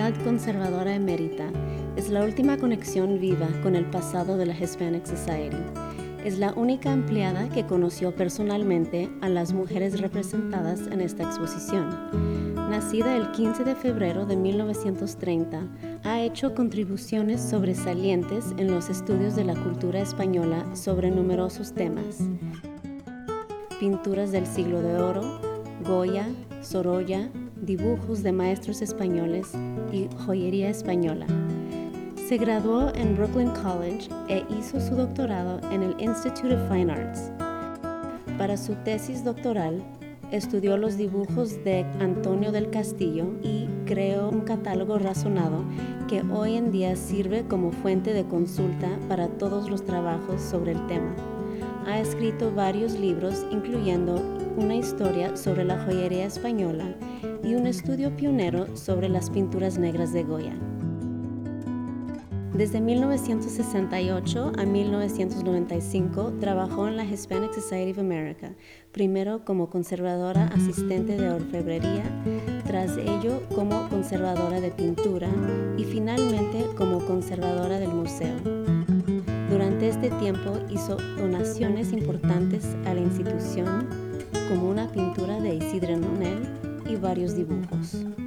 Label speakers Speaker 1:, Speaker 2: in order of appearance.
Speaker 1: comunidad conservadora emérita es la última conexión viva con el pasado de la Hispanic Society. Es la única empleada que conoció personalmente a las mujeres representadas en esta exposición. Nacida el 15 de febrero de 1930, ha hecho contribuciones sobresalientes en los estudios de la cultura española sobre numerosos temas: pinturas del siglo de oro, Goya, Sorolla, dibujos de maestros españoles y joyería española. Se graduó en Brooklyn College e hizo su doctorado en el Institute of Fine Arts. Para su tesis doctoral, estudió los dibujos de Antonio del Castillo y creó un catálogo razonado que hoy en día sirve como fuente de consulta para todos los trabajos sobre el tema. Ha escrito varios libros, incluyendo una historia sobre la joyería española y un estudio pionero sobre las pinturas negras de Goya. Desde 1968 a 1995 trabajó en la Hispanic Society of America, primero como conservadora asistente de orfebrería, tras ello como conservadora de pintura y finalmente como conservadora del museo. Durante este tiempo hizo donaciones importantes a la institución, como una pintura de Isidre Nonel y varios dibujos.